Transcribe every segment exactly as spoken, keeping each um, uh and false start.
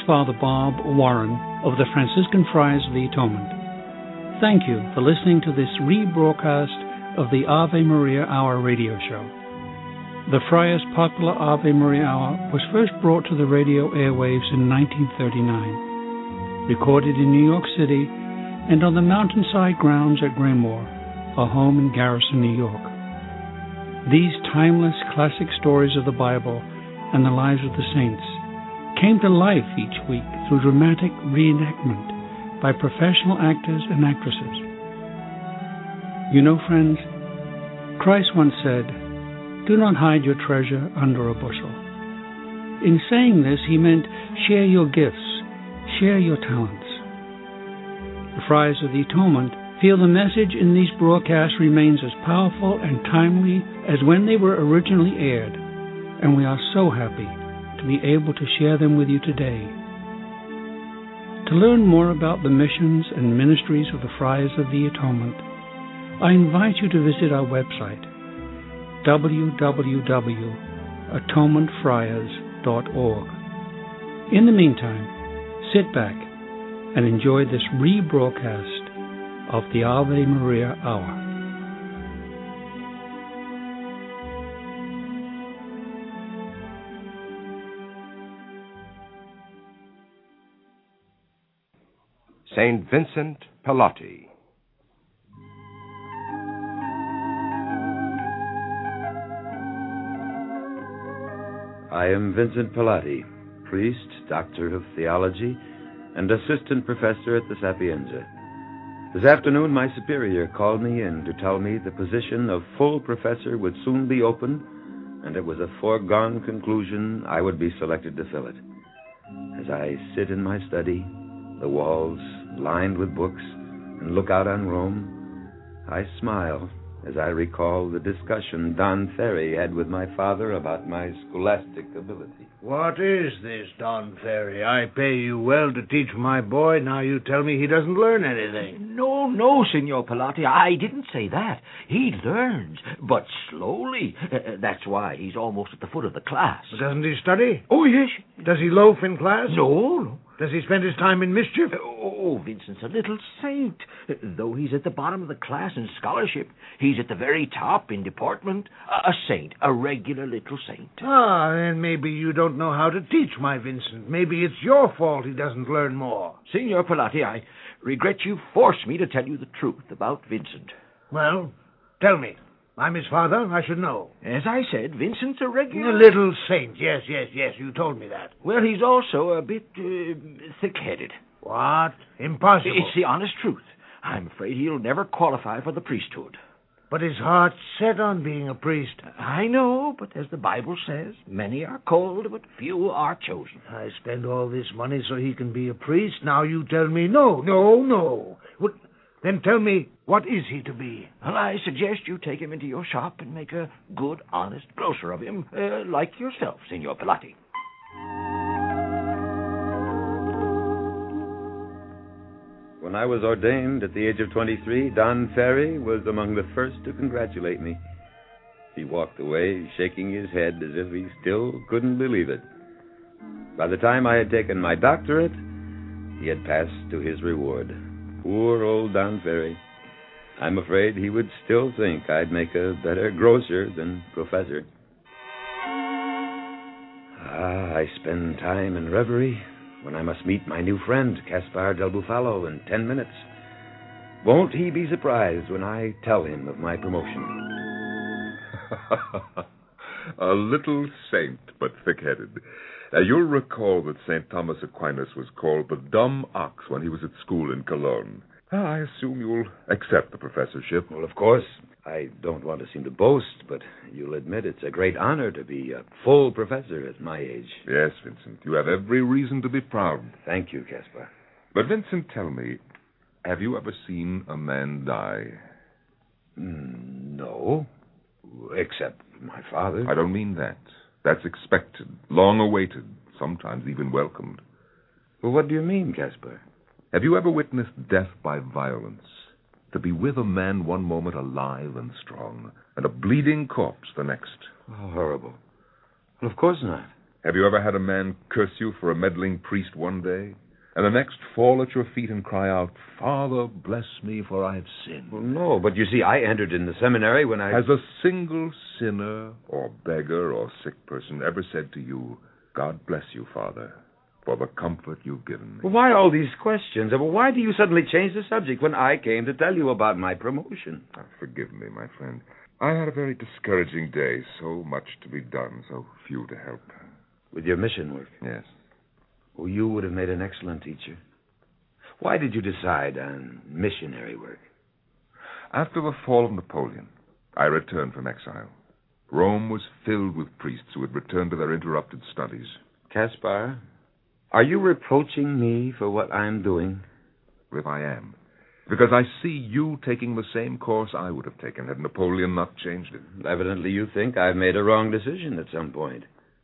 Father Bob Warren of the Franciscan Friars of the Atonement. Thank you for listening to this rebroadcast of the Ave Maria Hour radio show. The Friars' popular Ave Maria Hour was first brought to the radio airwaves in nineteen thirty-nine, recorded in New York City and on the mountainside grounds at Graymoor, a home in Garrison, New York. These timeless classic stories of the Bible and the lives of the saints came to life each week through dramatic reenactment by professional actors and actresses. You know, friends, Christ once said, "Do not hide your treasure under a bushel." In saying this, he meant share your gifts, share your talents. The Friars of the Atonement feel the message in these broadcasts remains as powerful and timely as when they were originally aired, and we are so happy to be able to share them with you today. To learn more about the missions and ministries of the Friars of the Atonement, I invite you to visit our website, w w w dot atonement friars dot org. In the meantime, sit back and enjoy this rebroadcast of the Ave Maria Hour. Saint Vincent Pallotti. I am Vincent Pallotti, priest, doctor of theology, and assistant professor at the Sapienza. This afternoon, my superior called me in to tell me the position of full professor would soon be open, and it was a foregone conclusion I would be selected to fill it. As I sit in my study, the walls lined with books, and look out on Rome, I smile as I recall the discussion Don Ferry had with my father about my scholastic ability. What is this, Don Ferry? I pay you well to teach my boy. Now you tell me he doesn't learn anything. No, no, Signor Pallotti. I didn't say that. He learns, but slowly. Uh, that's why he's almost at the foot of the class. But doesn't he study? Oh, yes. Does he loaf in class? No, no. Does he spend his time in mischief? Oh, Vincent's a little saint. Though he's at the bottom of the class in scholarship, he's at the very top in deportment. A saint, a regular little saint. Ah, then maybe you don't know how to teach my Vincent. Maybe it's your fault he doesn't learn more. Signor Pallotti, I regret you forced me to tell you the truth about Vincent. Well, tell me. I'm his father. I should know. As I said, Vincent's a regular... A little saint. Yes, yes, yes. You told me that. Well, he's also a bit uh, thick-headed. What? Impossible. It's the honest truth. I'm afraid he'll never qualify for the priesthood. But his heart's set on being a priest. I know, but as the Bible says, many are called, but few are chosen. I spend all this money so he can be a priest. Now you tell me no, no, no. What... Then tell me, what is he to be? Well, I suggest you take him into your shop and make a good, honest grocer of him, uh, like yourself, Signor Pallotti. When I was ordained at the age of twenty-three, Don Ferry was among the first to congratulate me. He walked away, shaking his head as if he still couldn't believe it. By the time I had taken my doctorate, he had passed to his reward. Poor old Don Ferry. I'm afraid he would still think I'd make a better grocer than professor. Ah, I spend time in reverie when I must meet my new friend, Caspar del Bufalo, in ten minutes. Won't he be surprised when I tell him of my promotion? A little saint, but thick-headed. Now, you'll recall that Saint Thomas Aquinas was called the dumb ox when he was at school in Cologne. I assume you'll accept the professorship. Well, of course. I don't want to seem to boast, but you'll admit it's a great honor to be a full professor at my age. Yes, Vincent. You have every reason to be proud. Thank you, Caspar. But, Vincent, tell me, have you ever seen a man die? Mm, no. Except my father. I don't mean that. That's expected, long awaited, sometimes even welcomed. Well, what do you mean, Caspar? Have you ever witnessed death by violence? To be with a man one moment alive and strong, and a bleeding corpse the next? Oh, horrible. Well, of course not. Have you ever had a man curse you for a meddling priest one day, and the next fall at your feet and cry out, "Father, bless me, for I have sinned"? Well, no, but you see, I entered in the seminary when I... Has a single sinner or beggar or sick person ever said to you, "God bless you, Father, for the comfort you've given me"? Well, why all these questions? Well, why do you suddenly change the subject when I came to tell you about my promotion? Oh, forgive me, my friend. I had a very discouraging day. So much to be done, so few to help. With your mission work? Yes. Well, you would have made an excellent teacher. Why did you decide on missionary work? After the fall of Napoleon, I returned from exile. Rome was filled with priests who had returned to their interrupted studies. Caspar, are you reproaching me for what I'm doing? If I am. Because I see you taking the same course I would have taken had Napoleon not changed it. Evidently you think I've made a wrong decision at some point.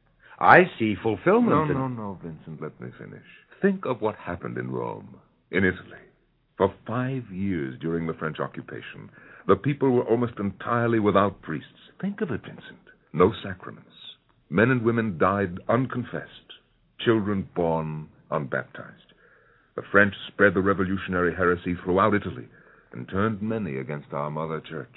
I see fulfillment. No, in... no, no, Vincent, let me finish. Think of what happened in Rome, in Italy. For five years during the French occupation, the people were almost entirely without priests. Think of it, Vincent. No sacraments. Men and women died unconfessed. Children born unbaptized. The French spread the revolutionary heresy throughout Italy and turned many against our mother church.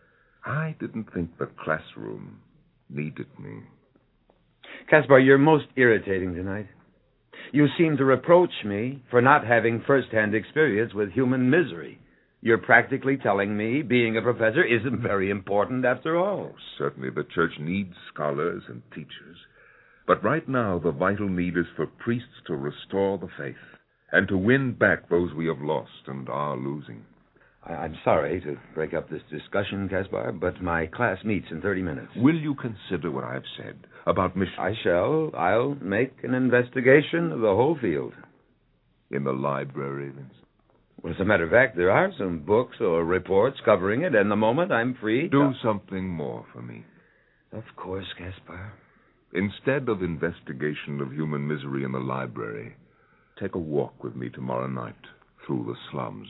I didn't think the classroom needed me. Caspar, you're most irritating tonight. You seem to reproach me for not having first-hand experience with human misery. You're practically telling me being a professor isn't very important after all. Oh, certainly the church needs scholars and teachers. But right now the vital need is for priests to restore the faith and to win back those we have lost and are losing. I- I'm sorry to break up this discussion, Caspar, but my class meets in thirty minutes. Will you consider what I have said about missions? I shall. I'll make an investigation of the whole field. In the library, Vincent? Well, as a matter of fact, there are some books or reports covering it, and the moment I'm free... Do I'll... something more for me. Of course, Caspar. Instead of investigation of human misery in the library, take a walk with me tomorrow night through the slums.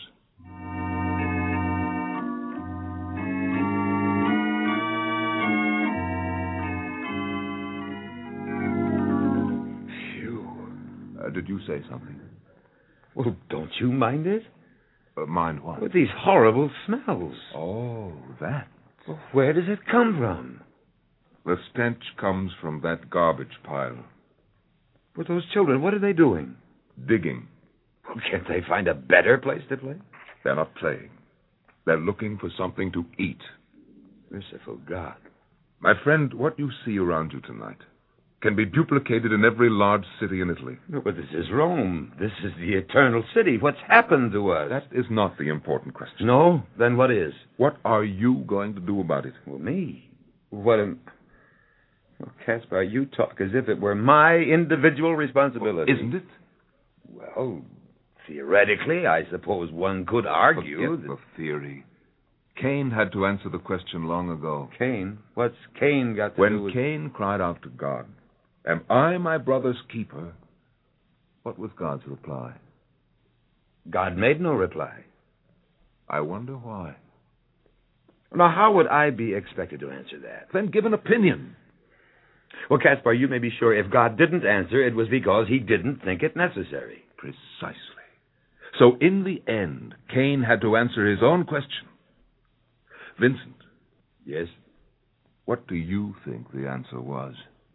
Phew. Uh, did you say something? Well, don't you mind it? Uh, mind what? With these horrible smells. Oh, that. Well, where does it come from? The stench comes from that garbage pile. But those children, what are they doing? Digging. Well, can't they find a better place to play? They're not playing. They're looking for something to eat. Merciful God. My friend, what you see around you tonight can be duplicated in every large city in Italy. No, but this is Rome. This is the eternal city. What's happened to us? That is not the important question. No? Then what is? What are you going to do about it? Well, me? What am... Well, Caspar, you talk as if it were my individual responsibility. Isn't it? Well, theoretically, I suppose one could argue Forget that... the theory. Cain had to answer the question long ago. Cain? What's Cain got to When do with... Cain cried out to God, "Am I my brother's keeper?" What was God's reply? God made no reply. I wonder why. Now, how would I be expected to answer that? Then give an opinion. Well, Caspar, you may be sure if God didn't answer, it was because he didn't think it necessary. Precisely. So in the end, Cain had to answer his own question. Vincent. Yes? What do you think the answer was?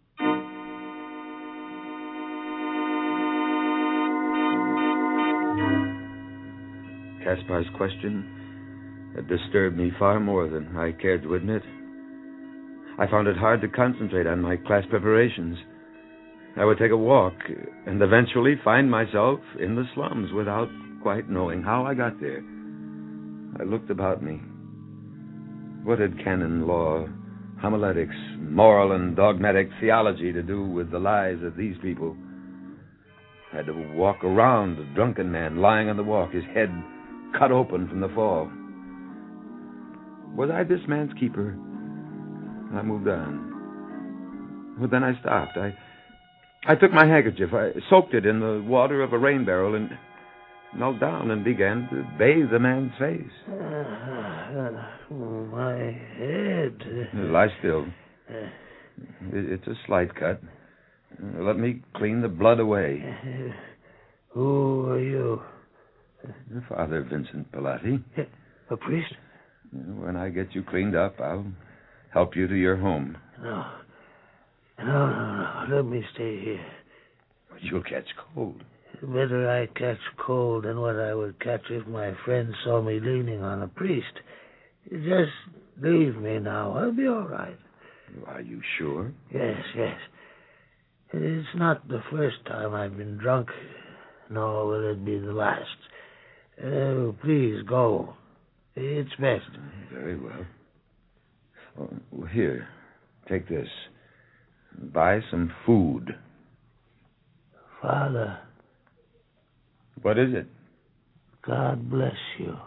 Caspar's question had disturbed me far more than I cared to admit. I found it hard to concentrate on my class preparations. I would take a walk and eventually find myself in the slums without quite knowing how I got there. I looked about me. What had canon law, homiletics, moral and dogmatic theology to do with the lives of these people? I had to walk around a drunken man lying on the walk, his head cut open from the fall. Was I this man's keeper? I moved on. But then I stopped. I I took my handkerchief. I soaked it in the water of a rain barrel and knelt down and began to bathe the man's face. Uh, my head. Lie still. It, it's a slight cut. Let me clean the blood away. Uh, who are you? Father Vincent Pilati. A priest? When I get you cleaned up, I'll help you to your home. No. No, no, no. Let me stay here. But you'll catch cold. Better I catch cold than what I would catch if my friend saw me leaning on a priest. Just leave me now. I'll be all right. Are you sure? Yes, yes. It's not the first time I've been drunk, nor will it be the last. Uh, please go. It's best. Very well. Oh, here, take this. Buy some food. Father. What is it? God bless you.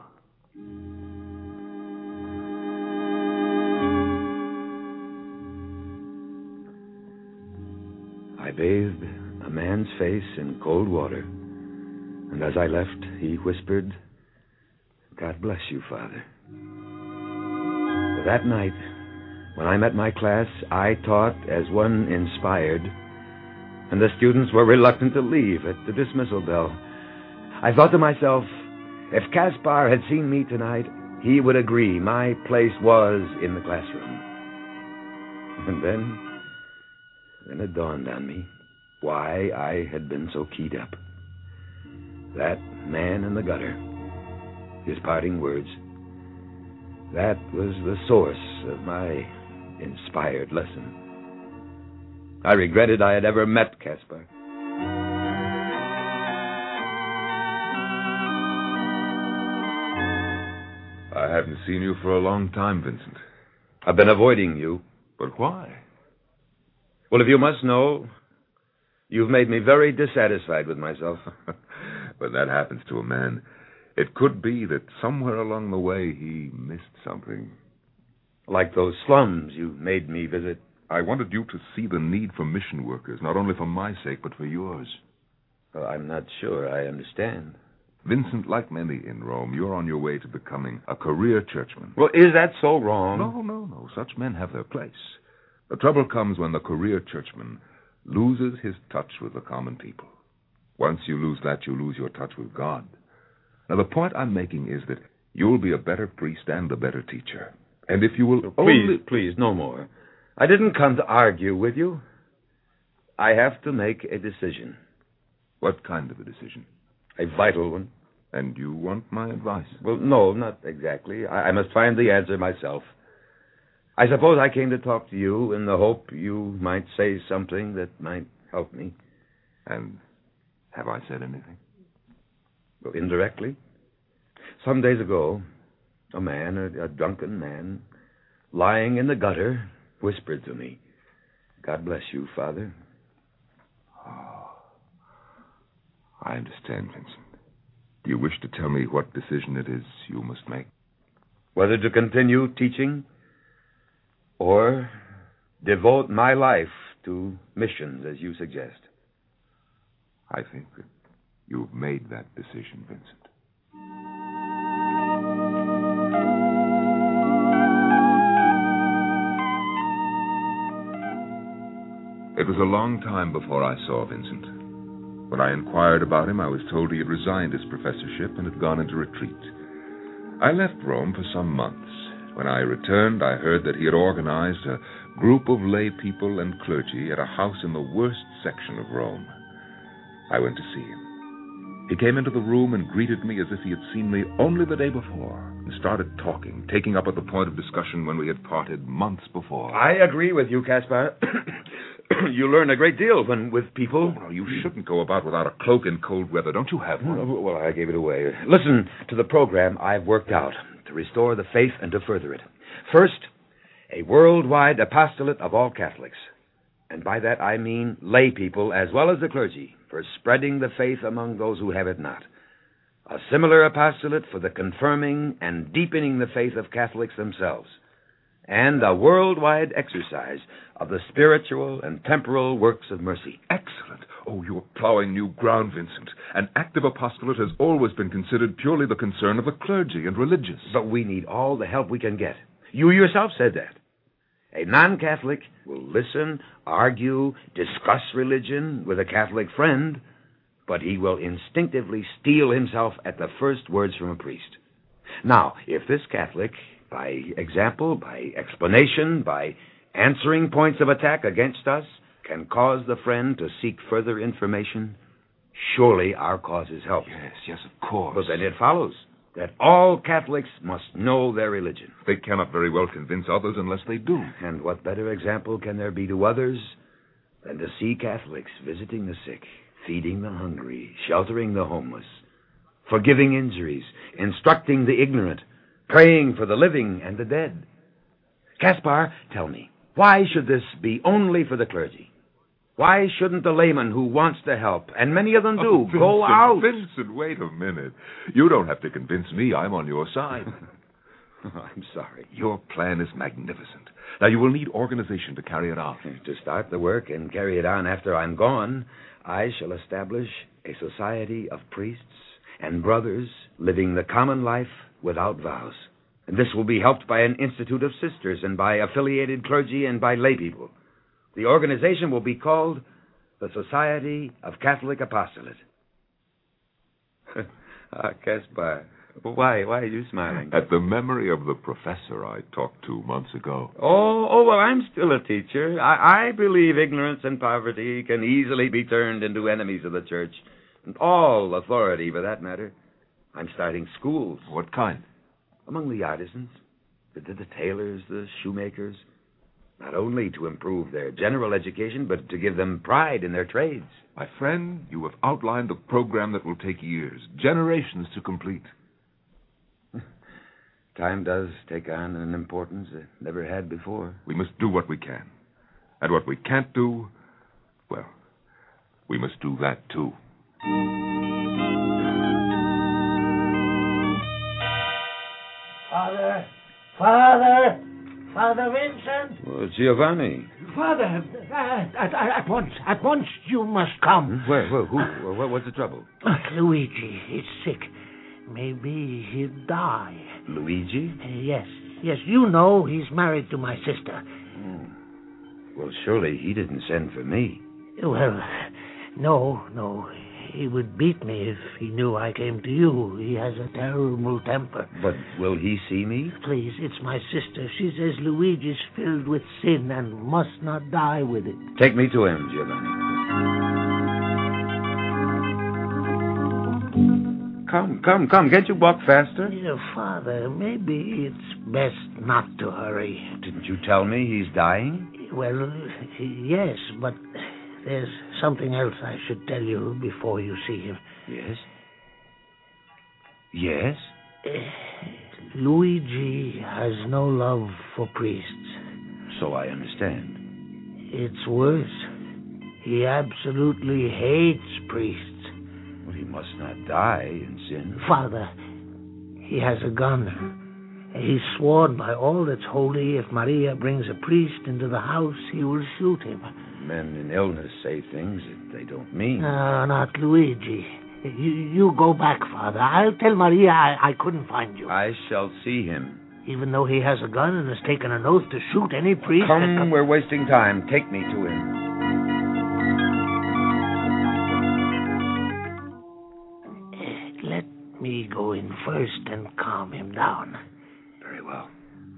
I bathed a man's face in cold water, and as I left, he whispered, God bless you, Father. That night, when I met my class, I taught as one inspired, and the students were reluctant to leave at the dismissal bell. I thought to myself, if Caspar had seen me tonight, he would agree my place was in the classroom. And then, then it dawned on me why I had been so keyed up. That man in the gutter, his parting words, that was the source of my inspired lesson. I regretted I had ever met Caspar. I haven't seen you for a long time, Vincent. I've been avoiding you. But why? Well, if you must know, you've made me very dissatisfied with myself. When that happens to a man, it could be that somewhere along the way he missed something. Like those slums you made me visit. I wanted you to see the need for mission workers, not only for my sake, but for yours. Well, I'm not sure I understand. Vincent, like many in Rome, you're on your way to becoming a career churchman. Well, is that so wrong? No, no, no. Such men have their place. The trouble comes when the career churchman loses his touch with the common people. Once you lose that, you lose your touch with God. Now, the point I'm making is that you'll be a better priest and a better teacher. And if you will Please, only... please, no more. I didn't come to argue with you. I have to make a decision. What kind of a decision? A vital one. And you want my advice? Well, no, not exactly. I, I must find the answer myself. I suppose I came to talk to you in the hope you might say something that might help me. And have I said anything? Well, indirectly. Some days ago, a man, a, a drunken man, lying in the gutter, whispered to me, God bless you, Father. Oh, I understand, Vincent. Do you wish to tell me what decision it is you must make? Whether to continue teaching or devote my life to missions, as you suggest. I think that you've made that decision, Vincent. It was a long time before I saw Vincent. When I inquired about him, I was told he had resigned his professorship and had gone into retreat. I left Rome for some months. When I returned, I heard that he had organized a group of lay people and clergy at a house in the worst section of Rome. I went to see him. He came into the room and greeted me as if he had seen me only the day before, and started talking, taking up at the point of discussion when we had parted months before. I agree with you, Caspar. You learn a great deal when with people. Oh, no, you shouldn't go about without a cloak in cold weather. Don't you have one? Well, I gave it away. Listen to the program I've worked out to restore the faith and to further it. First, a worldwide apostolate of all Catholics. And by that I mean lay people as well as the clergy, for spreading the faith among those who have it not. A similar apostolate for the confirming and deepening the faith of Catholics themselves. And a worldwide exercise of the spiritual and temporal works of mercy. Excellent. Oh, you're plowing new ground, Vincent. An active apostolate has always been considered purely the concern of the clergy and religious. But we need all the help we can get. You yourself said that. A non-Catholic will listen, argue, discuss religion with a Catholic friend, but he will instinctively steel himself at the first words from a priest. Now, if this Catholic, by example, by explanation, by answering points of attack against us, can cause the friend to seek further information, surely our cause is helped. Yes, yes, of course. But then it follows that all Catholics must know their religion. They cannot very well convince others unless they do. And what better example can there be to others than to see Catholics visiting the sick, feeding the hungry, sheltering the homeless, forgiving injuries, instructing the ignorant, praying for the living and the dead? Caspar, tell me, why should this be only for the clergy? Why shouldn't the layman who wants to help, and many of them do, Oh, Vincent, go out? Vincent, wait a minute. You don't have to convince me. I'm on your side. Oh, I'm sorry. Your plan is magnificent. Now, you will need organization to carry it out. To start the work and carry it on after I'm gone, I shall establish a society of priests and brothers living the common life without vows. And this will be helped by an institute of sisters and by affiliated clergy and by lay people. The organization will be called the Society of Catholic Apostolate. Ah, Caspar, why, why are you smiling? At the memory of the professor I talked to months ago. Oh, oh, well, I'm still a teacher. I, I believe ignorance and poverty can easily be turned into enemies of the church, and all authority, for that matter. I'm starting schools. What kind? Among the artisans, the, the, the tailors, the shoemakers, not only to improve their general education, but to give them pride in their trades. My friend, you have outlined a program that will take years, generations to complete. Time does take on an importance it never had before. We must do what we can. And what we can't do, well, we must do that too. Father, Father, Father Vincent. Well, Giovanni. Father, at, at, at once, at once you must come. Where, where, who, where, what's the trouble? Uh, Luigi is sick. Maybe he'll die. Luigi? Uh, yes, yes, you know he's married to my sister. Oh. Well, surely he didn't send for me. Well, no, no. He would beat me if he knew I came to you. He has a terrible temper. But will he see me? Please, it's my sister. She says Luigi's filled with sin and must not die with it. Take me to him, Giovanni. Come, come, come. Can't you walk faster? Yeah, Father, maybe it's best not to hurry. Didn't you tell me he's dying? Well, yes, but there's something else I should tell you before you see him. Yes? Yes? Uh, Luigi has no love for priests. So I understand. It's worse. He absolutely hates priests. Well, he must not die in sin. Father, he has a gun. He's sworn by all that's holy if Maria brings a priest into the house, he will shoot him. Men in illness say things that they don't mean. No, not Luigi. You, you go back, Father. I'll tell Maria I, I couldn't find you. I shall see him. Even though he has a gun and has taken an oath to shoot any priest... Come, that... we're wasting time. Take me to him. Let me go in first and calm him down. Very well.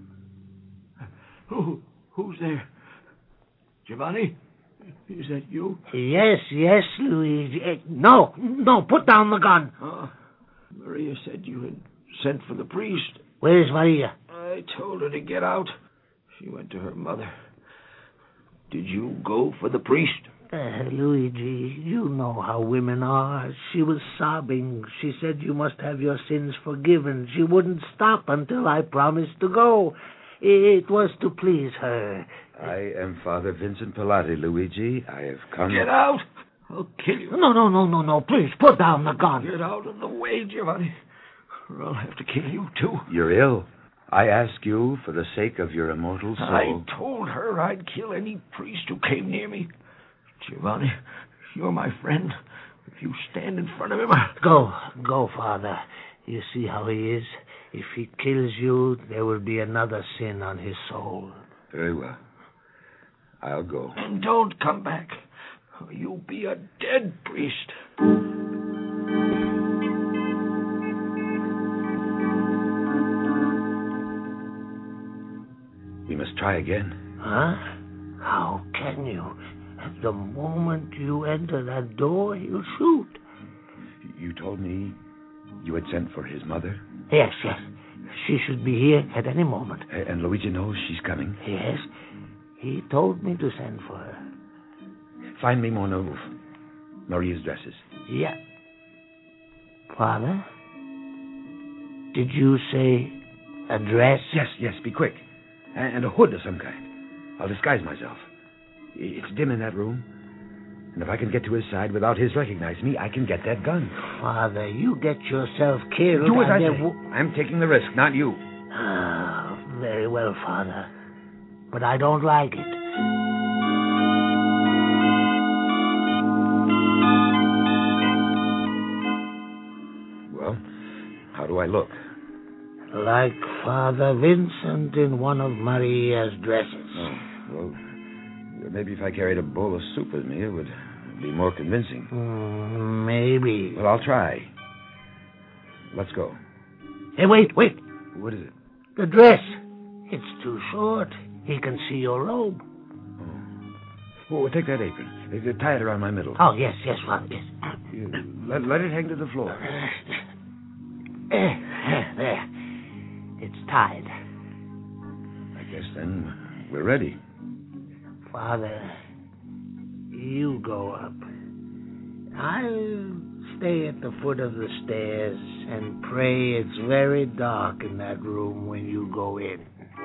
Who, who's there? Giovanni? Is that you? Yes, yes, Luigi. Uh, no, no, put down the gun. Uh, Maria said you had sent for the priest. Where's Maria? I told her to get out. She went to her mother. Did you go for the priest? Uh, Luigi, you know how women are. She was sobbing. She said you must have your sins forgiven. She wouldn't stop until I promised to go. It was to please her. I am Father Vincent Pilati, Luigi. I have come... Get out! I'll kill you. No, no, no, no, no. Please, put down the gun. Get out of the way, Giovanni, or I'll have to kill you, too. You're ill. I ask you for the sake of your immortal soul. I told her I'd kill any priest who came near me. Giovanni, you're my friend. If you stand in front of him... I... Go, go, Father. You see how he is? If he kills you, there will be another sin on his soul. Very well. I'll go. And don't come back. You'll be a dead priest. We must try again. Huh? How can you? At the moment you enter that door, he'll shoot. You told me you had sent for his mother? Yes, yes. She should be here at any moment. And Luigi knows she's coming? Yes. He told me to send for her. Find me Mona Roof. Maria's dresses. Yeah. Father? Did you say a dress? Yes, yes, be quick. And a hood of some kind. I'll disguise myself. It's dim in that room. And if I can get to his side without his recognizing me, I can get that gun. Father, you get yourself killed. Do as I say. W- I'm taking the risk, not you. Ah, very well, Father. But I don't like it. Well, how do I look? Like Father Vincent in one of Maria's dresses. Oh, well, maybe if I carried a bowl of soup with me, it would be more convincing. Mm, maybe. Well, I'll try. Let's go. Hey, wait, wait. What is it? The dress. It's too short. He can see your robe. Oh, well, take that apron. Uh, Tie it around my middle. Oh, yes, yes, Father, yes. You, let, let it hang to the floor. There, there. It's tied. I guess then we're ready. Father, you go up. I'll stay at the foot of the stairs and pray it's very dark in that room when you go in.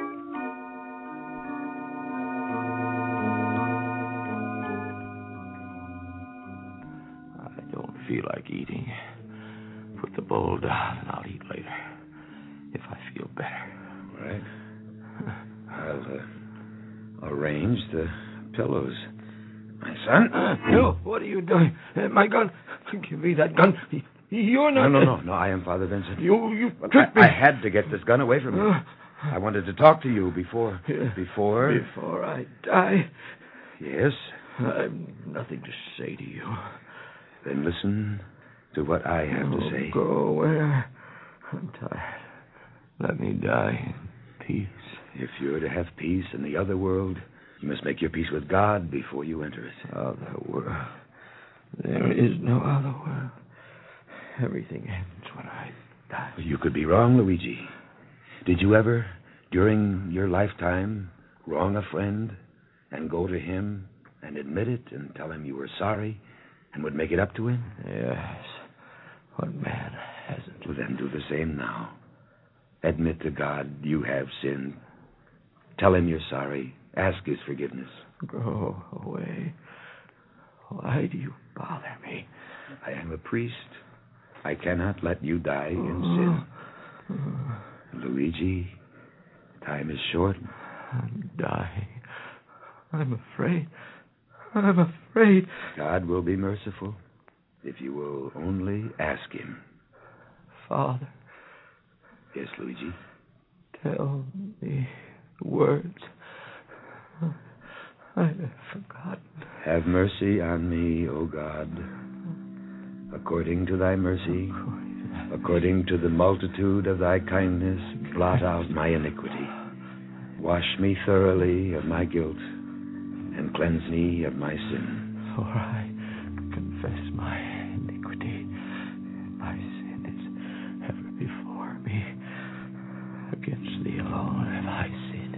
I don't feel like eating. Put the bowl down and I'll eat later. If I feel better. Right. I'll uh, arrange the pillows. My son? Uh, no, what are you doing? Uh, my gun. Give me that gun. You're not... No, no, no. No, I am Father Vincent. You, you But tricked I, me. I had to get this gun away from you. Uh, I wanted to talk to you before... Before... Before I die. Yes? I've nothing to say to you. Then listen to what I have oh, to say. Go where? I'm tired. Let me die in peace. If you're to have peace in the other world, you must make your peace with God before you enter it. Other world. There is no other world. Everything ends when I die. You could be wrong, Luigi. Did you ever, during your lifetime, wrong a friend and go to him and admit it and tell him you were sorry and would make it up to him? Yes. What man hasn't? Well, then do the same now. Admit to God you have sinned. Tell him you're sorry. Ask his forgiveness. Go away. Why do you bother me? I am a priest. I cannot let you die in sin. Luigi, time is short. I'm dying. I'm afraid. I'm afraid. God will be merciful if you will only ask him. Father. Yes, Luigi? Tell me words. I have forgotten. Have mercy on me, O God. According to thy mercy, according to the multitude of thy kindness, blot out my iniquity. Wash me thoroughly of my guilt, and cleanse me of my sin. For I confess my iniquity. My sin is ever before me. Against thee alone have I sinned.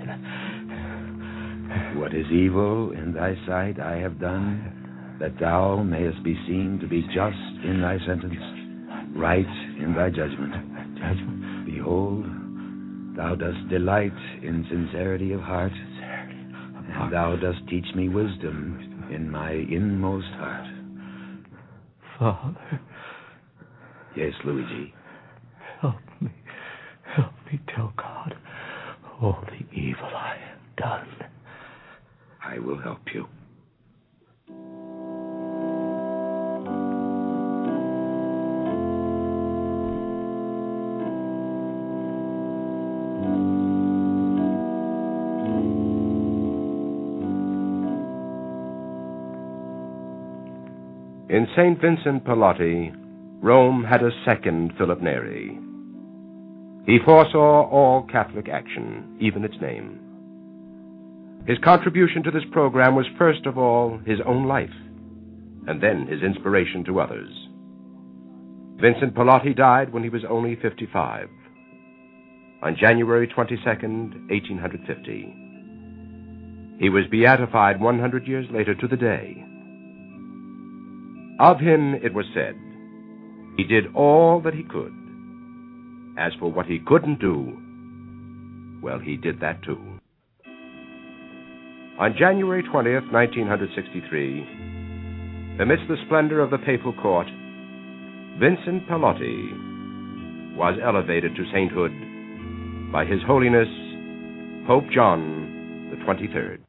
What is evil in thy sight I have done, that thou mayest be seen to be just in thy sentence, right in thy judgment. Judgment. Behold, thou dost delight in sincerity of heart, and thou dost teach me wisdom in my inmost heart. Father. Yes, Luigi. Help me. Help me tell God all the evil I have done. I will help you. In Saint Vincent Pallotti, Rome had a second Philip Neri. He foresaw all Catholic action, even its name. His contribution to this program was first of all his own life, and then his inspiration to others. Vincent Pallotti died when he was only fifty-five, on January twenty-second, eighteen fifty. He was beatified one hundred years later to the day. Of him it was said, he did all that he could. As for what he couldn't do, well, he did that too. On January twentieth, nineteen sixty-three, amidst the splendor of the papal court, Vincent Pallotti was elevated to sainthood by His Holiness Pope John the twenty-third.